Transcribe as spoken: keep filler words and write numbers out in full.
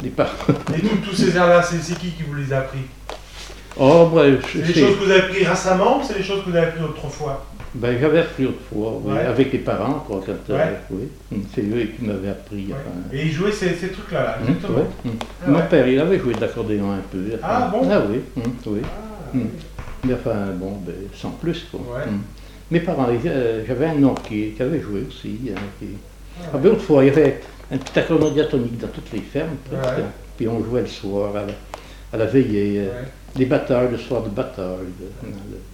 les parents. Et tous, tous ces airs-là, c'est c'est qui qui vous les a appris? Oh, ouais, C'est des choses que vous avez appris récemment ou c'est des choses que vous avez appris autrefois? Ben, j'avais appris autrefois, oui, Ouais. avec les parents, quoi, quand, Ouais. euh, oui. Hum, c'est eux qui m'avaient appris. Ouais. Enfin, Et ils jouaient ces, ces trucs-là, là, hum, exactement. ouais, hum. Ah Mon ouais. père, il avait joué de l'accordéon un peu. Enfin, Ah bon? Ah oui, hum, oui. Ah, Hum. Mais enfin, bon, ben, sans plus, quoi. Ouais. Hum. Mes parents, ils, euh, j'avais un oncle qui, qui avait joué aussi. Hein, qui... ah, Ah ben, autrefois, il y avait un petit accordéon diatonique dans toutes les fermes, presque, Ouais. hein. Puis on jouait le soir à la, à la veillée. euh, ouais. Des batailles, le soir de bataille. De, de,